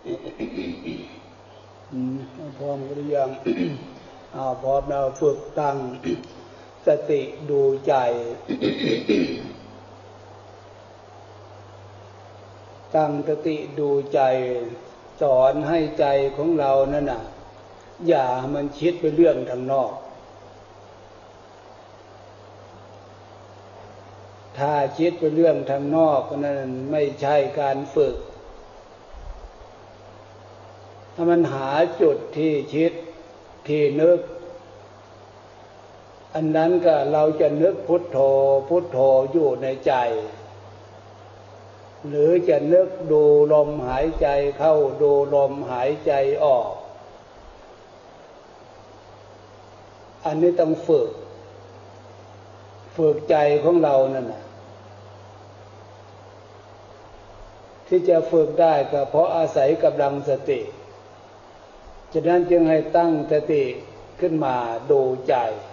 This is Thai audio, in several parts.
พร้อมหรือยังพร้อมแล้วฝึกตั้งสติดูใจตั้งสติดูใจสอนให้ใจของเรานั่นน่ะอย่ามันคิดไปเรื่องทางนอกถ้าคิดไปเรื่องทางนอกนั้นไม่ใช่การฝึกถ้ามันหาจุดที่คิดที่นึกอันนั้นก็เราจะนึกพุทโธพุทโธอยู่ในใจหรือจะนึกดูลมหายใจเข้าดูลมหายใจออกอันนี้ต้องฝึกใจของเรานั่นน่ะที่จะฝึกได้ก็เพราะอาศัยกำลังสติฉะนั้นจึงให้ตั้งสติขึ้นมาดูใจ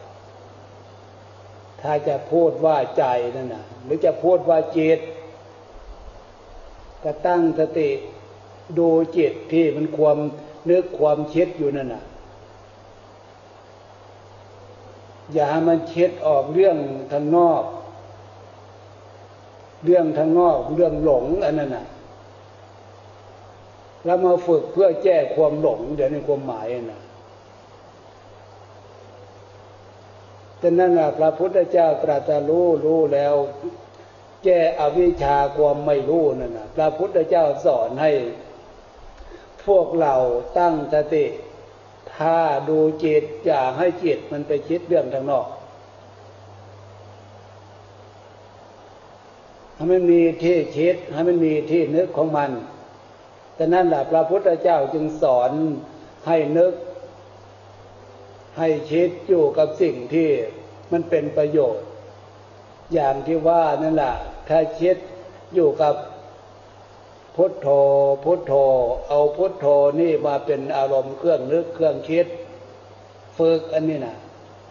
ถ้าจะพูดว่าใจนั่นน่ะหรือจะพูดว่าจิตก็ตั้งสติดูจิตที่มันความนึกความคิดอยู่นั่นน่ะอย่าให้มันคิดออกเรื่องทางนอกเรื่องทางนอกเรื่องหลงอันนั้นน่ะแล้วมาฝึกเพื่อแก้ความหลงเดี๋ยวในความหมายน่ะฉะนั้นพระพุทธเจ้าตรัสรู้แล้วแก้อวิชชาความไม่รู้นั่นน่ะพระพุทธเจ้าสอนให้พวกเราตั้งสติถ้าดูจิตอย่าให้จิตมันไปคิดเรื่องทางนอกให้มันมีที่คิดให้มันมีที่นึกของมันฉะนั้นแหละพระพุทธเจ้าจึงสอนให้นึกให้คิดอยู่กับสิ่งที่มันเป็นประโยชน์อย่างที่ว่านั่นแหละถ้าคิดอยู่กับพุทโธพุทโธเอาพุทโธนี่มาเป็นอารมณ์เครื่องนึกเครื่องคิดฝึกอันนี้นะ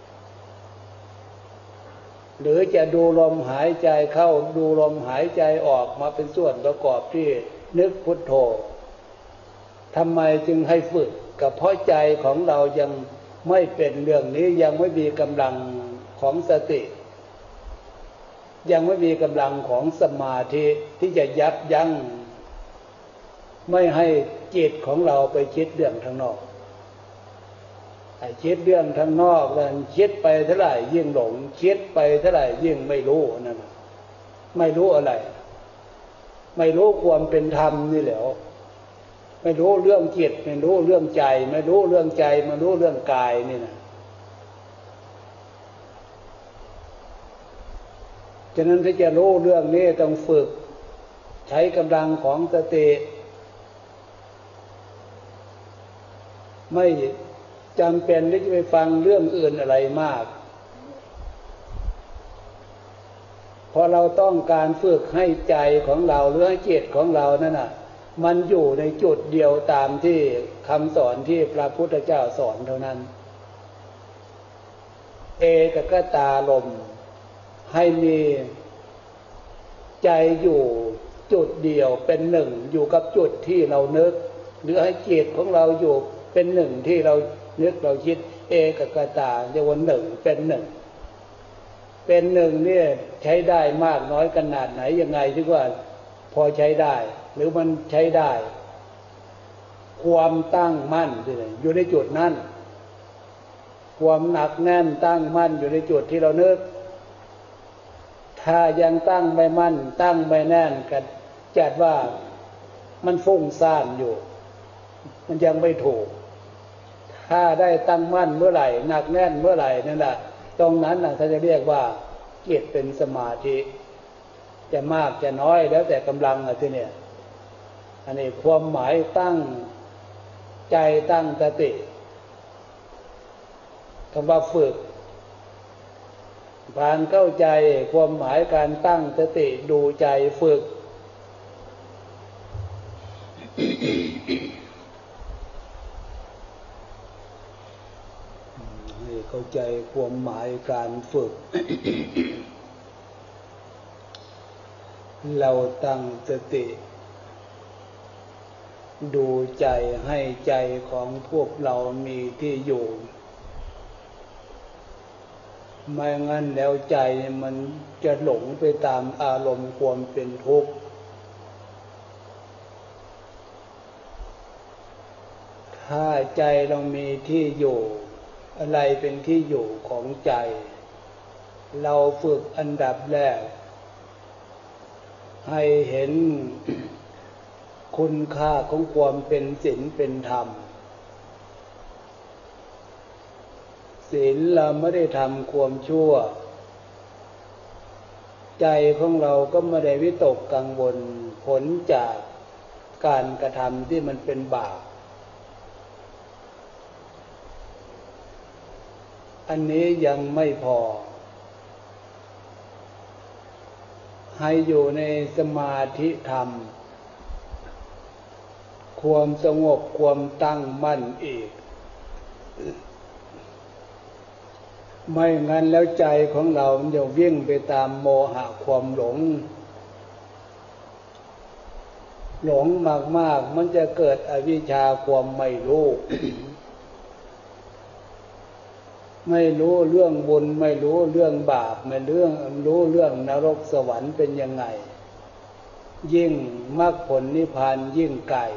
หรือจะดูลมหายใจเข้าดูลมหายใจออกมาเป็นส่วนประกอบที่นึกพุทโธทำไมจึงให้ฝึกก็เพราะใจของเรายังไม่เป็นเรื่องนี้ยังไม่มีกำลังของสติยังไม่มีกำลังของสมาธิที่จะยับยั้งไม่ให้จิตของเราไปคิดเรื่องทางนอกไอ้คิดเรื่องทางนอกนั้นคิดไปเท่าไหร่ยิ่งหลงคิดไปเท่าไหร่ยิ่งไม่รู้นั่นไม่รู้อะไรไม่รู้ความเป็นธรรมนี่แหละไม่รู้เรื่องจิตไม่รู้เรื่องใจไม่รู้เรื่องใจไม่รู้เรื่องกายนี่นะฉะนั้นถ้าจะรู้เรื่องนี้ต้องฝึกใช้กำลังของสติไม่จำเป็นที่จะไปฟังเรื่องอื่นอะไรมากเพราะเราต้องการฝึกให้ใจของเราหรือให้จิตของเรานั่นน่ะมันอยู่ในจุดเดียวตามที่คำสอนที่พระพุทธเจ้าสอนเท่านั้นเอกคตารมณ์ให้มีใจอยู่จุดเดียวเป็นหนึ่งอยู่กับจุดที่เรานึกหรือให้จิตของเราอยู่เป็นหนึ่งที่เรานึกเราคิดเอกคตาเรียกว่าหนึ่งเป็นหนึ่งเป็นหนึ่งเนี่ยใช้ได้มากน้อยขนาดไหนยังไงที่ว่าพอใช้ได้หรือมันใช้ได้ความตั้งมั่นอยู่ในจุดนั้นความหนักแน่นตั้งมั่นอยู่ในจุดที่เรานึกถ้ายังตั้งไม่มั่นตั้งไม่แน่นกันจัดว่ามันฟุ้งซ่านอยู่มันยังไม่ถูกถ้าได้ตั้งมั่นเมื่อไหร่หนักแน่นเมื่อไหร่นั่นแหละตรงนั้นน่ะเขาจะเรียกว่าจิตเป็นสมาธิจะมากจะน้อยแล้วแต่กำลังที่เนี่ยอันนี้ความหมายตั้งใจตั้งสติคำว่าฝึกผ่านเข้าใจความหมายการตั้งสติดูใจฝึกให้เข้าใจความหมายการฝึก เราตั้งสติดูใจให้ใจของพวกเรามีที่อยู่ไม่งั้นแล้วใจมันจะหลงไปตามอารมณ์ความเป็นทุกข์ถ้าใจเรามีที่อยู่อะไรเป็นที่อยู่ของใจเราฝึกอันดับแรกให้เห็นคุณค่าของความเป็นศีลเป็นธรรมศีลเราไม่ได้ทำความชั่วใจของเราก็ไม่ได้วิตกกังวลผลจากการกระทำที่มันเป็นบาปอันนี้ยังไม่พอให้อยู่ในสมาธิธรรมความสงบความตั้งมั่นอีกไม่งั้นแล้วใจของเราจะวิ่งไปตามโมหะความหลงมากๆมันจะเกิดอวิชชาความไม่รู้ ไม่รู้เรื่องบุญไม่รู้เรื่องบาปไม่รู้เรื่องนรกสวรรค์เป็นยังไงยิ่งมรรคผลนิพพานยิ่งไกล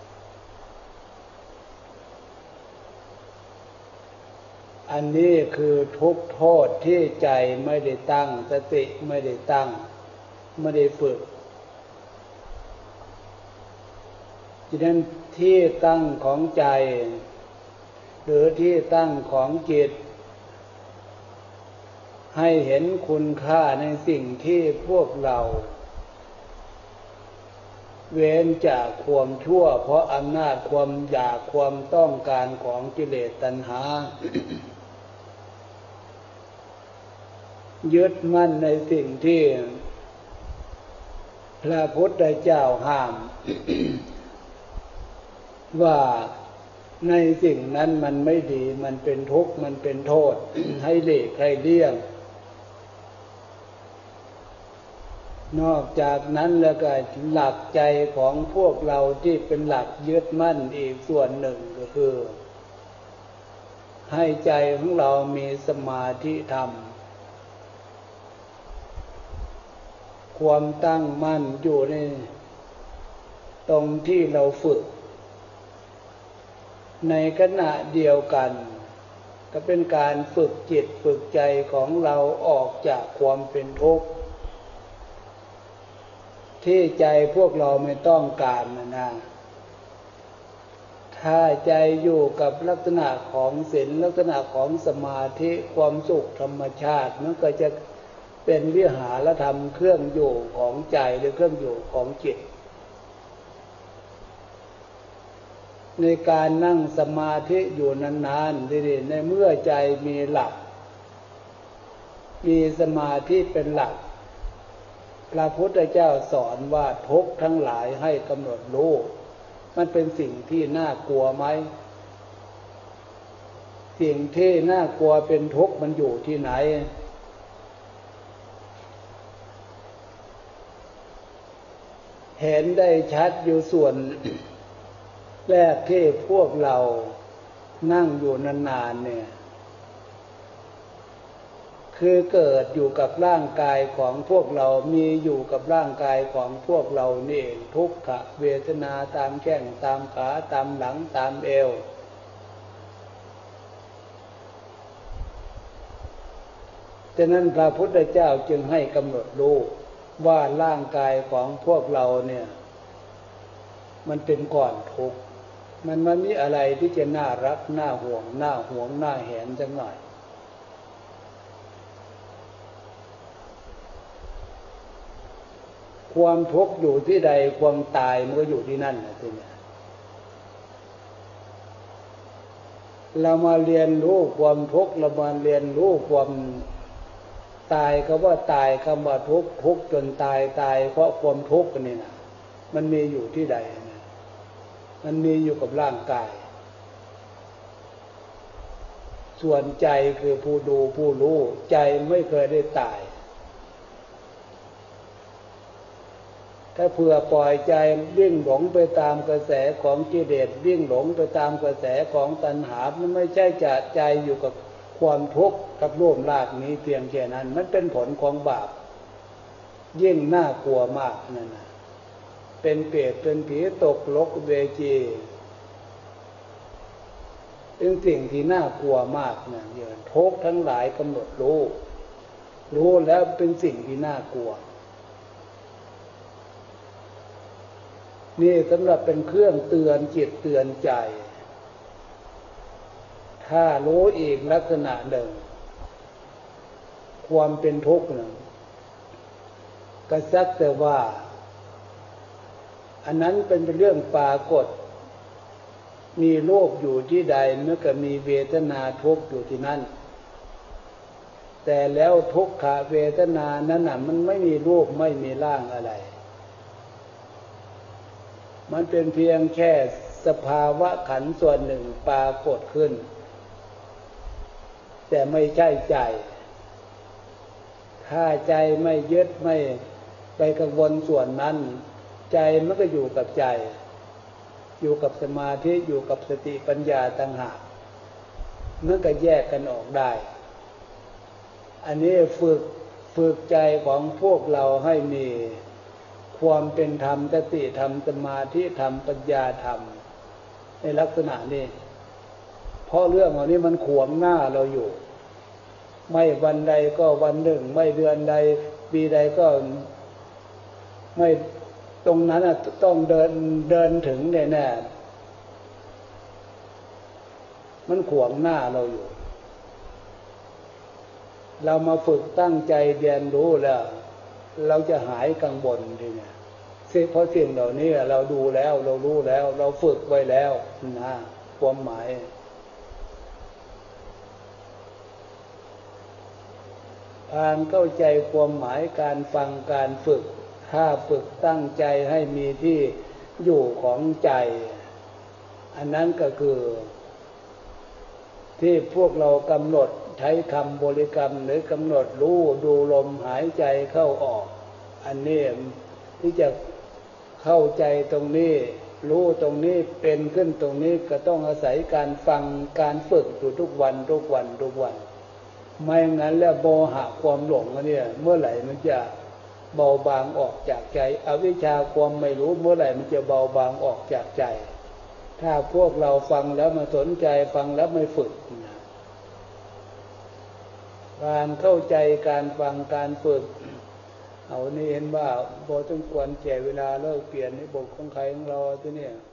อันนี้คือทุกข์โทษที่ใจไม่ได้ตั้งสติไม่ได้ตั้งไม่ได้ฝึกฉะนั้นที่ตั้งของใจหรือที่ตั้งของจิตให้เห็นคุณค่าในสิ่งที่พวกเราเว้นจากความชั่วเพราะอำนาจความอยากความต้องการของกิเลสตัณหา ยึดมั่นในสิ่งที่พระพุทธเจ้าห้าม ว่าในสิ่งนั้นมันไม่ดีมันเป็นทุกข์มันเป็นโทษ ให้หลีกให้เลี่ยงนอกจากนั้นแล้วก็หลักใจของพวกเราที่เป็นหลักยึดมั่นอีกส่วนหนึ่งก็คือให้ใจของเรามีสมาธิธรรมความตั้งมั่นอยู่ในตรงที่เราฝึกในขณะเดียวกันก็เป็นการฝึกจิตฝึกใจของเราออกจากความเป็นทุกข์ที่ใจพวกเราไม่ต้องการนะถ้าใจอยู่กับลักษณะของศีลลักษณะของสมาธิความสุขธรรมชาติมันก็จะเป็นวิหารธรรมเครื่องอยู่ของใจหรือเครื่องอยู่ของจิตในการนั่งสมาธิอยู่นานๆดีๆในเมื่อใจมีหลักมีสมาธิเป็นหลักพระพุทธเจ้าสอนว่าทุกข์ทั้งหลายให้กำหนดรู้มันเป็นสิ่งที่น่ากลัวไหมสิ่งที่น่ากลัวเป็นทุกข์มันอยู่ที่ไหนเห็นได้ชัดอยู่ส่วนแรกที่พวกเรานั่งอยู่นานๆเนี่ยคือเกิดอยู่กับร่างกายของพวกเรามีอยู่กับร่างกายของพวกเรานี่เองทุกขเวทนาตามแข้งตามขาตามหลังตามเอวฉะนั้นพระพุทธเจ้าจึงให้กำหนดรู้ว่าร่างกายของพวกเราเนี่ยมันเป็นก้อนทุกข์มันมีอะไรที่จะน่ารักน่าห่วงน่าแหนจังหน่อยความทุกข์อยู่ที่ใดความตายมันก็อยู่ที่นั่นนะทีนี้เรามาเรียนรู้ความทุกข์เรามาเรียนรู้ความตายก็ว่าตายคำว่าทุกข์จนตายเพราะความทุกข์นี่นะมันมีอยู่ที่ใดนะมันมีอยู่กับร่างกายส่วนใจคือผู้ดูผู้รู้ใจไม่เคยได้ตายถ้าเผื่อปล่อยใจวิ่งหลงไปตามกระแสของกิเลสวิ่งหลงไปตามกระแสของตัณหามันไม่ใช่จะใจอยู่กับความทุกข์กับร่วมรากนี้เพียงแค่นั้นมันเป็นผลของบาปยิ่งน่ากลัวมากนั่นนะเป็นเปรตเป็นผีตกนรกเวจีเป็นสิ่งที่น่ากลัวมากนะอย่างทุกข์ทั้งหลายกำหนดรู้แล้วเป็นสิ่งที่น่ากลัวนี่สำหรับเป็นเครื่องเตือนจิตเตือนใจถ้ารู้อีกลักษณะหนึ่งความเป็นทุกข์หนึ่งก็สักแต่ว่าอันนั้นเป็นเรื่องปรากฏมีโลกอยู่ที่ใดเมื่อก็มีเวทนาทุกข์อยู่ที่นั่นแต่แล้วทุกขเวทนานั้นน่ะมันไม่มีรูปไม่มีร่างอะไรมันเป็นเพียงแค่สภาวะขันธ์ส่วนหนึ่งปรากฏขึ้นแต่ไม่ใช่ใจถ้าใจไม่ยึดไม่ไปกังวลส่วนนั้นใจมันก็อยู่กับใจอยู่กับสมาธิอยู่กับสติปัญญาต่างหากมันก็แยกกันออกได้อันนี้ฝึกใจของพวกเราให้มีความเป็นธรรมสติธรรมสมาธิธรรมปัญญาธรรมในลักษณะนี้เพราะเรื่องเหล่านี้มันขวางหน้าเราอยู่ไม่วันใดก็วันหนึ่งไม่เดือนใดปีใดก็ไม่ตรงนั้นต้องเดินถึงแน่ๆมันขวางหน้าเราอยู่เรามาฝึกตั้งใจเรียนรู้แล้วเราจะหายกังวลทีนี้เพราะสิ่งเหล่านี้เราดูแล้วเรารู้แล้วเราฝึกไว้แล้วนะความหมายการเข้าใจความหมายการฟังการฝึกถ้าฝึกตั้งใจให้มีที่อยู่ของใจอันนั้นก็คือที่พวกเรากำหนดใช้คำบริกรรมหรือกำหนดรู้ดูลมหายใจเข้าออกอันนี้ที่จะเข้าใจตรงนี้รู้ตรงนี้เป็นขึ้นตรงนี้ก็ต้องอาศัยการฟังการฝึกอยู่ทุกวันไม่งั้นแล้วโมหะความหลงเนี่ยเมื่อไหร่มันจะเบาบางออกจากใจอวิชชาความไม่รู้เมื่อไหร่มันจะเบาบางออกจากใจถ้าพวกเราฟังแล้วมาสนใจฟังแล้วไม่ฝึกการเข้าใจการฟังการฝึกเอานี่เห็นว่าพอต้องควรแก่เวลาเลิกเปลี่ยนให้บทของใครของเราที่เนี่ย